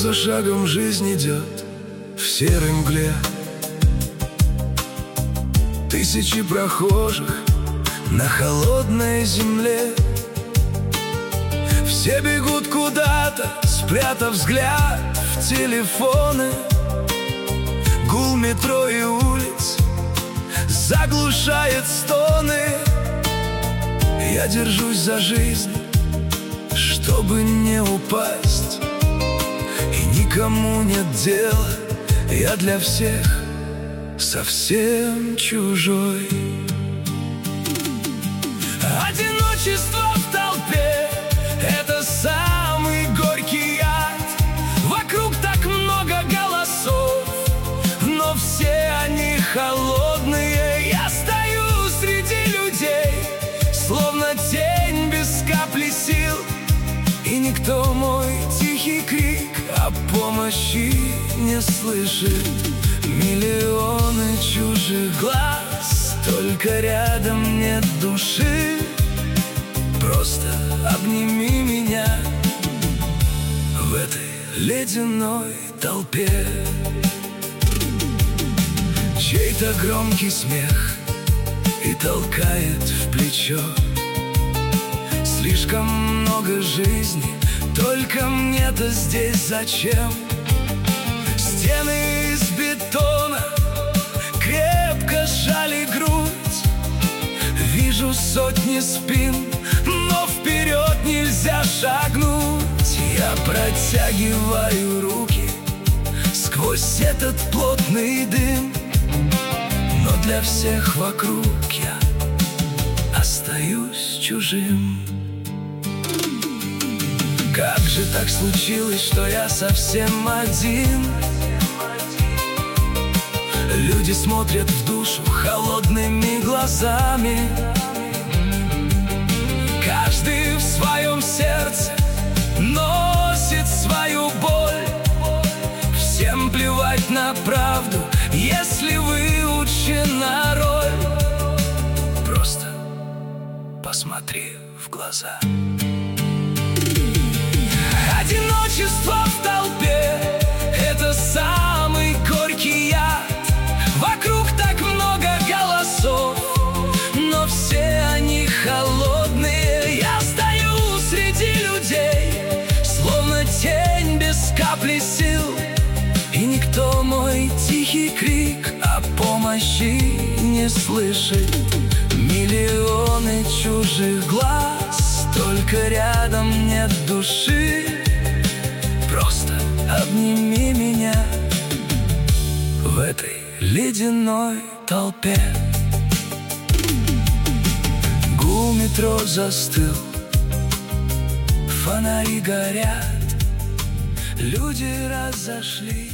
за шагом жизнь идет в серой мгле. Тысячи прохожих на холодной земле. Все бегут куда-то, спрятав взгляд в телефоны. Гул метро и улиц заглушает стоны. Я держусь за жизнь, чтобы не упасть, и никому нет дела. Я для всех совсем чужой. Одиночество в толпе — это самый горький яд. Вокруг так много голосов, но все они холодные. Я стою среди людей, словно тень без капли сил, и никто мой тихий крик о помощи не слышит. Миллионы чужих глаз, только рядом нет души. Просто обними меня в этой ледяной толпе. Чей-то громкий смех и толкает в плечо. Слишком много жизни, только мне-то здесь зачем? Стены из бетона крепко сжали грудь. Вижу сотни спин, но вперед нельзя шагнуть. Я протягиваю руки сквозь этот плотный дым, но для всех вокруг я остаюсь чужим. Как же так случилось, что я совсем один? Люди смотрят в душу холодными глазами. Каждый в своем сердце носит свою боль. Всем плевать на правду, если выучена роль. Просто посмотри в глаза. Одиночество в толпе — это самый горький яд. Вокруг так много голосов, но все они холодные. Я стою среди людей, словно тень без капли сил, и никто мой тихий крик о помощи не слышит. Миллионы чужих глаз, только рядом нет души. Просто обними меня в этой ледяной толпе. Гул метро застыл, фонари горят, люди разошлись.